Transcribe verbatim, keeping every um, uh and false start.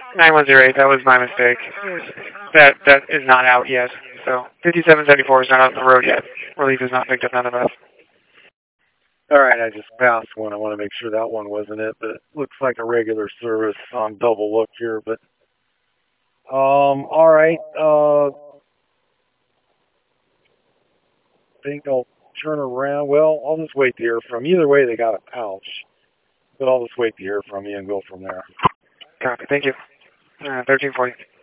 nine one zero eight, that was my mistake. That that is not out yet. So fifty-seven seventy-four is not out on the road yet. Relief is not picked up none of us. All right, I just passed one. I want to make sure that one wasn't it, but it looks like a regular service on double look here. But um, all right. Uh, think I'll turn around. Well, I'll just wait to hear from you. Either way, they got a pouch, but I'll just wait to hear from you and go from there. Copy. Thank you. Uh, thirteen forty.